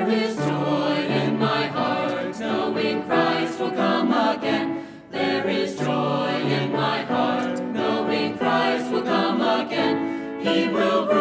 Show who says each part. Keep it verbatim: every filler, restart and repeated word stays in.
Speaker 1: There is joy in my heart, knowing Christ will come again. There is joy in my heart, knowing Christ will come again. He will